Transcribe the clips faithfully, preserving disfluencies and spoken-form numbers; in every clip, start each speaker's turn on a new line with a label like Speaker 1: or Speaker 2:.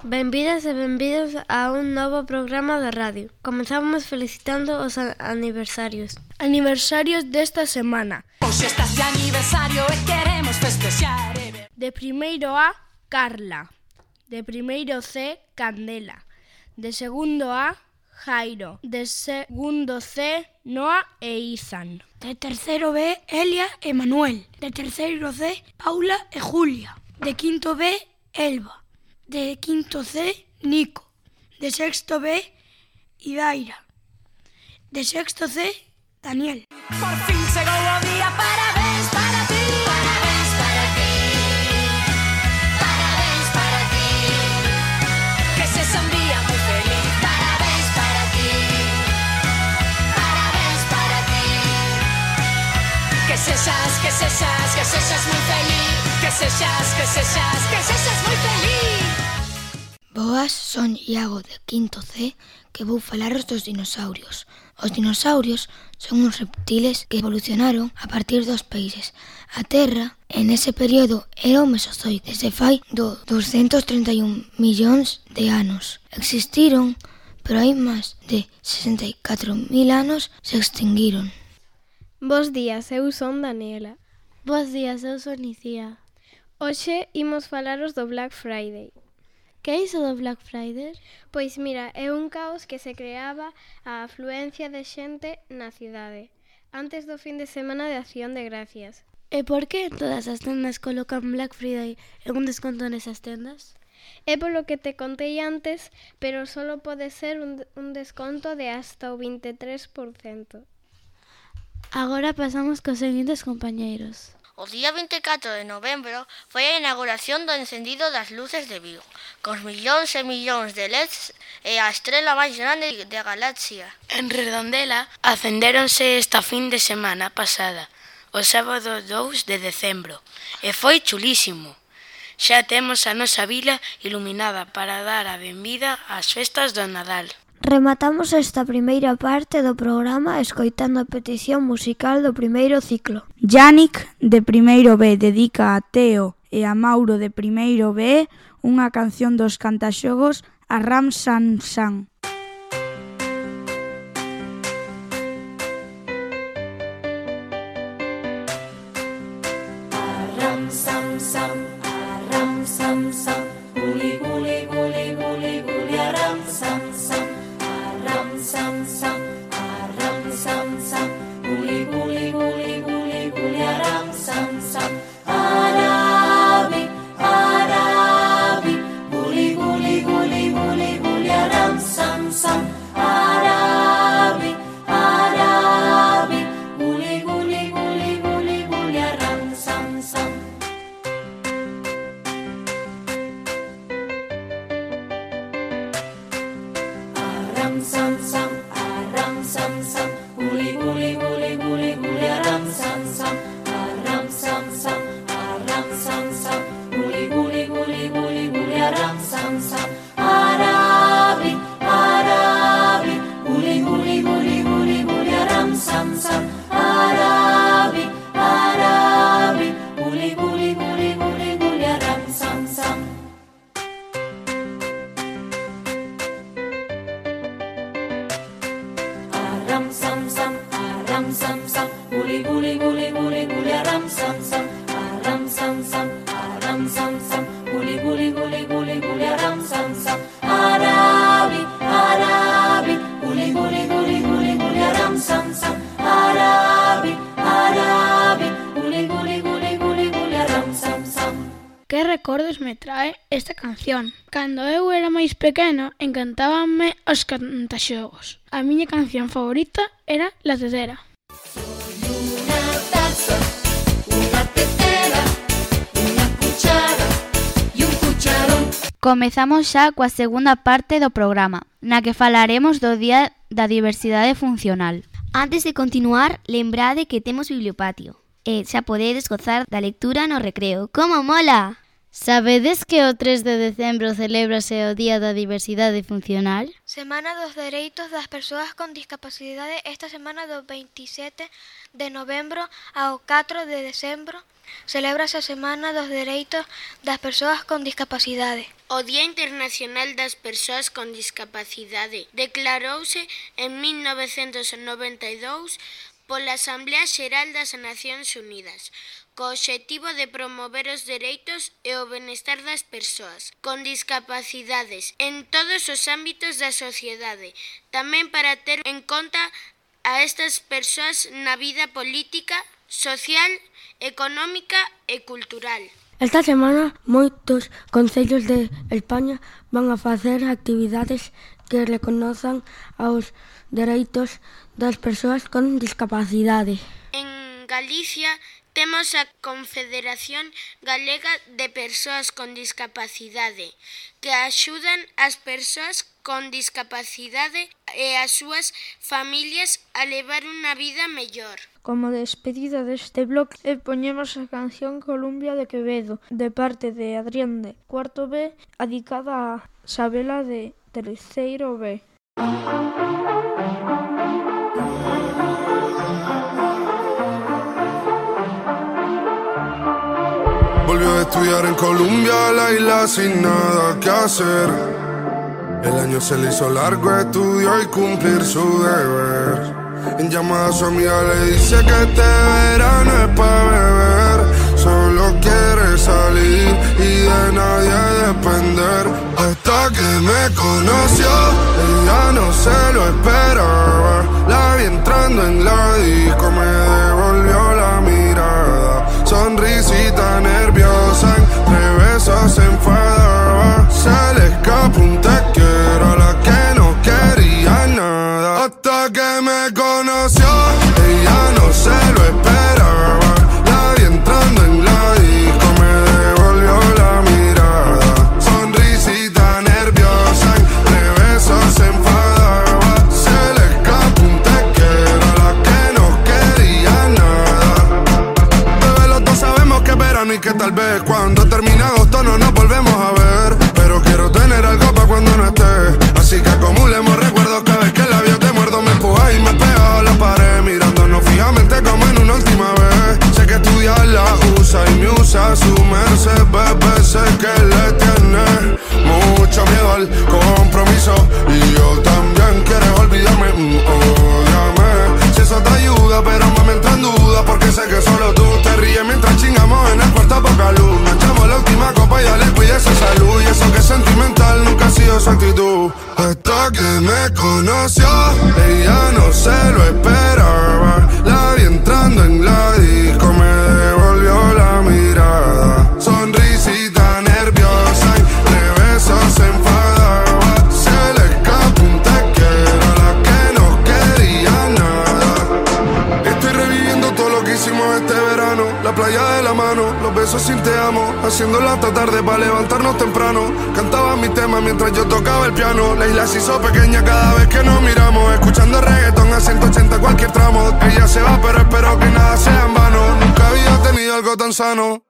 Speaker 1: Benvidas e benvidos a un novo programa de radio. Comezamos felicitando os aniversarios.
Speaker 2: Aniversarios desta semana.
Speaker 3: Hoxe estás de aniversario e queremos festexar.
Speaker 2: De primeiro A, Carla. De primeiro C, Candela. De segundo A, Jairo. De segundo C, Noa e Izan.
Speaker 4: De terceiro B, Elia e Manuel. De terceiro C, Paula e Julia. De quinto B, Elba. De quinto C, Nico. De sexto B, Idaira. De sexto C, Daniel.
Speaker 3: Por fin chegou o día, parabéns para ti. Parabéns para ti. Parabéns para ti. Que sexa un día moi feliz. Parabéns para ti. Parabéns para ti. Que sexas, que sexas, que sexas moi feliz. Que sexas, que sexas, que sexas moi feliz.
Speaker 5: Boas, son Iago de quinto C, que vou falaros dos dinosaurios. Os dinosaurios son uns reptiles que evolucionaron a partir dos peixes. A Terra, en ese período, era o Mesozoico, desde fai do doscientos treinta e un millóns de anos. Existiron, pero hai máis de sesenta e catro mil anos se extinguiron.
Speaker 6: Bos días, eu son Daniela.
Speaker 1: Bos días, eu son Icía.
Speaker 6: Hoxe imos falaros do Black Friday.
Speaker 1: Que é iso do Black Friday?
Speaker 6: Pois mira, é un caos que se creaba a afluencia de xente na cidade antes do fin de semana de Acción de Gracias.
Speaker 1: E por que todas as tendas colocan Black Friday e un desconto nesas tendas?
Speaker 6: É polo que te contei antes, pero solo pode ser un, un desconto de hasta o vinte e tres por cento.
Speaker 1: Agora pasamos cos seguintes compañeiros.
Speaker 7: O día vinte e catro de novembro foi a inauguración do encendido das luces de Vigo, cos millóns e millóns de L E Ds e a estrela máis grande da galaxia.
Speaker 8: En Redondela acendéronse esta fin de semana pasada, o sábado dous de decembro, e foi chulísimo. Xa temos a nosa vila iluminada para dar a benvida ás festas do Nadal.
Speaker 9: Rematamos esta primeira parte do programa escoitando a petición musical do primeiro ciclo.
Speaker 10: Yannick, de primeiro B, dedica a Teo e a Mauro de primeiro B unha canción dos cantaxogos a Ram Sam Sam.
Speaker 3: A Ram Sam Sam, a Ram Sam Sam, guli guli guli guli guli a Ram Sam Sam. Sam sam, aram sam sam, guli guli guli guli guli aram sam sam. Arabi, arabi, guli guli guli guli guli aram sam sam. Arabi, arabi, guli guli guli guli guli aram sam sam. Aram sam sam. Sam sam, guli guli guli guli guli aram sam sam, aram sam sam, aram sam sam, guli guli guli guli guli aram sam sam. Arabi, arabi, guli guli guli guli guli aram sam sam. Arabi, arabi, guli guli guli guli guli aram sam sam. Aram sam sam, aram sam sam, guli guli guli guli guli aram sam sam. Aram sam sam, aram sam sam, guli guli guli guli guli aram sam sam. Arabi, arabi, guli guli guli guli guli aram sam sam. Arabi, arabi, guli guli guli guli guli aram sam sam.
Speaker 2: Que recordos me trae esta canción? Cando eu era máis pequeno, encantábanme os cantaxogos. A miña canción favorita era La Tetera.
Speaker 3: Soy una taza, una tetera, una cuchara y un cucharón.
Speaker 11: Comezamos xa coa segunda parte do programa, na que falaremos do Día da Diversidade Funcional.
Speaker 12: Antes de continuar, lembrade que temos bibliopatio e xa podedes gozar da lectura no recreo. Como mola!
Speaker 11: Sabedes que o tres de decembro celébrase o Día da Diversidade Funcional?
Speaker 5: Semana dos Dereitos das Persoas con Discapacidade esta semana do veintisiete de novembro ao catro de decembro celébrase a Semana dos Dereitos das Persoas con Discapacidade.
Speaker 8: O Día Internacional das Persoas con Discapacidade declarouse en mil novecentos noventa e dous pola Asamblea Xeral das Nacións Unidas, co obxectivo de promover os dereitos e o benestar das persoas con discapacidades en todos os ámbitos da sociedade, tamén para ter en conta a estas persoas na vida política, social, económica e cultural.
Speaker 12: Esta semana moitos concellos de España van a facer actividades que reconozan aos dereitos das persoas con discapacidade.
Speaker 8: En Galicia temos a Confederación Galega de Persoas con Discapacidade, que axudan as persoas con discapacidade e as súas familias a levar unha vida mellor.
Speaker 10: Como despedida deste bloque, poñemos a canción Columbia de Quevedo, de parte de Adrián de cuarto B, adicada a Sabela de terceiro B.
Speaker 13: Volvió a estudiar en Colombia, la isla sin nada que hacer. El año se le hizo largo, estudió y cumplir su deber. En llamada a su amiga le dice que este verano es pa' beber. Solo quiere salir y de nadie depender. Hasta que me conoció, ella no se lo esperaba. La vi entrando en la disco, me devolvió la mirada. Sonrisita nerviosa, entre besos se enfadaba. Se le escapó un te quiero a la que no quería nada. Hasta que me conoció, ella no se lo esperaba. La vi entrando en la disco, me devolvió la mirada. Sonrisita nerviosa, entre besos se enfadaba. Se le escapó un te quiero a la que no quería nada. Bebé, los dos sabemos que es verano y que tal vez cuando termine agosto no nos volvemos a ver. Pero quiero tener algo pa' cuando no esté. Así que acumulemos recuerdos cada vez que el labio te muerdo. Me empuja y me pega a la pared, mirándonos fijamente como en una última vez. Sé que estudiar la usa y me usa su merced, bebé. Sé que le tiene mucho miedo al compromiso y yo también. Quieres olvidarme, mm, ódiame. Si eso te ayuda, pero me entra en duda, porque sé que solo tú te ríes mientras chingamos en el cuarto poca luz. Nos echamos la última copa y ya le cuide esa salud. Y eso que es sentimental nunca ha sido su actitud. Hasta que me conoció, ella no se lo esperaba. La vi entrando en la disco, me devolvió la mirada. Sonrisita nerviosa, entre besos se enfadaba. Se le escapó un te quiero a la que no quería nada. Estoy reviviendo todo lo que hicimos este verano. La playa de la mano, los besos sin te amo. Haciéndola hasta tarde para levantarnos temprano. Cantaba mi tema mientras yo tocaba el piano. La isla se hizo pequeña cada vez que nos miramos. Escuchando reggaetón a ciento ochenta cualquier tramo. Ella se va pero espero que nada sea en vano. Nunca había tenido algo tan sano.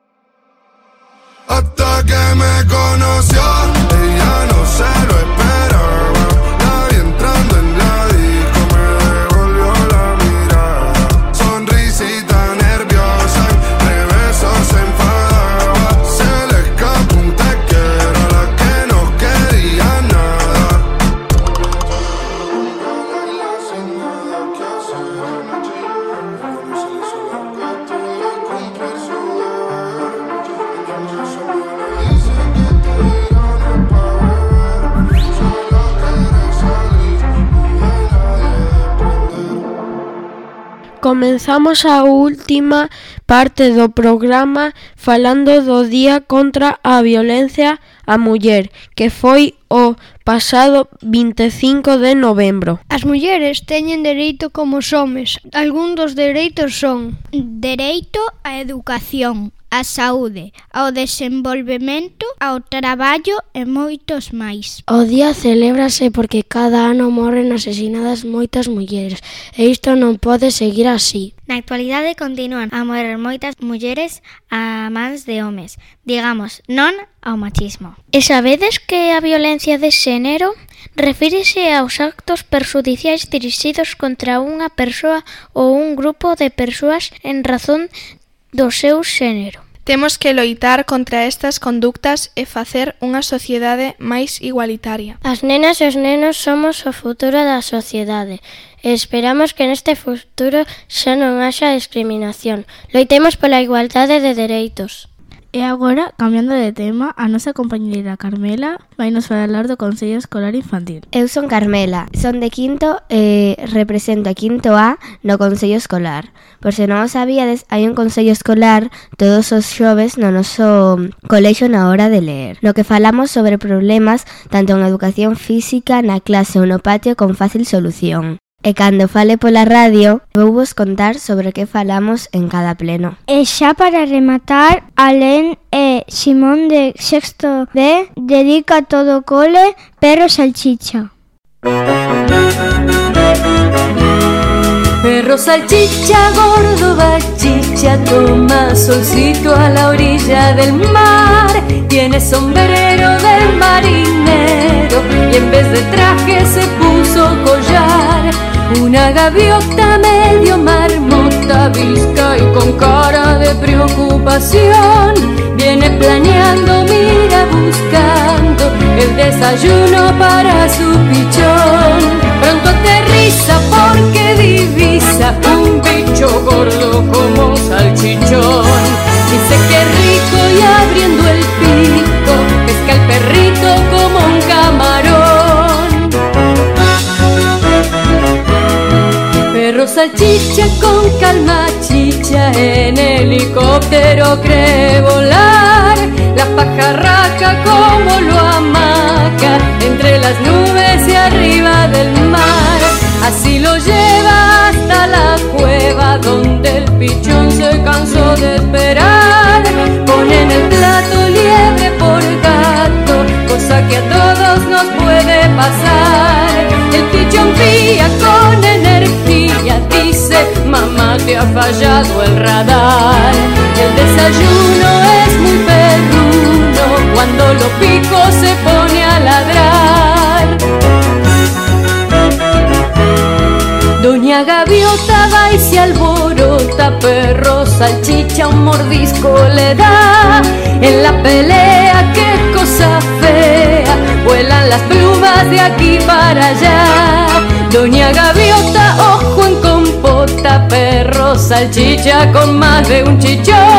Speaker 13: Hasta que me conoció, ella no se lo esperaba. La vi entrando en la disco, me devolvió la mirada. Sonrisita nerviosa, entre besos se enfadaba. Se le escapó un te quiero a la que no quería nada.
Speaker 1: Comenzamos a última parte do programa falando do Día contra a Violencia
Speaker 10: a muller, que foi o pasado vinte e cinco de novembro.
Speaker 14: As mulleres teñen dereito como os homes. Algún dos dereitos son:
Speaker 2: dereito á educación, á saúde, ao desenvolvemento, ao traballo e moitos máis.
Speaker 12: O día celébrase porque cada ano morren asesinadas moitas mulleres e isto non pode seguir así.
Speaker 15: Na actualidade continúan a morrer moitas mulleres a mans de homes. Digamos, non ao machismo. E sabedes que a violencia de xénero refírese aos actos perxudiciais dirixidos contra unha persoa ou un grupo de persoas en razón do seu xénero.
Speaker 16: Temos que loitar contra estas conductas e facer unha sociedade máis igualitaria.
Speaker 17: As nenas e os nenos somos o futuro da sociedade e esperamos que neste futuro xa non haxa discriminación. Loitemos pola igualdade de dereitos.
Speaker 11: E agora, cambiando de tema, a nosa compañeira Carmela vai nos falar do Consello Escolar Infantil.
Speaker 18: Eu son Carmela, son de quinto e represento a quinto A no Consello Escolar. Por se non o sabíades, hai un Consello Escolar todos os xoves no noso colexio na hora de ler, no que falamos sobre problemas tanto en educación física, na clase ou no patio con fácil solución. E cando fale pola radio, vou vos contar sobre o que falamos en cada pleno.
Speaker 9: E xa para rematar, Alén e Simón de sexto B dedica todo o cole Perro Salchicha.
Speaker 3: Perro salchicha, gordo bachicha, toma solcito a la orilla del mar. Tiene sombrero de marinero y en vez de traje se puso collar. Una gaviota medio marmota, visca y con cara de preocupación, viene planeando, mira buscando el desayuno para su pichón. Pronto aterriza porque divisa un bicho gordo como salchichón. Dice que rico y abriendo el pico pesca el perrito como un camarón. Perro salchicha con calma chicha, en helicóptero cree volar. La pajarraca como lo amaca entre las nubes y arriba del mar. Así lo lleva hasta la cueva donde el pichón se cansó de esperar. Pone en el plato liebre por gato, cosa que a todos nos puede pasar. El pichón pía con energía, dice: mamá, te ha fallado el radar. El desayuno es muy perruno, cuando lo pico se pone a ladrar. Doña Gaviota va y se alborota, Perro Salchicha un mordisco le da. En la pelea, qué cosa fea, vuelan las plumas de aquí para allá. Doña Gaviota, ojo en compota, Perro Salchicha con más de un chichón.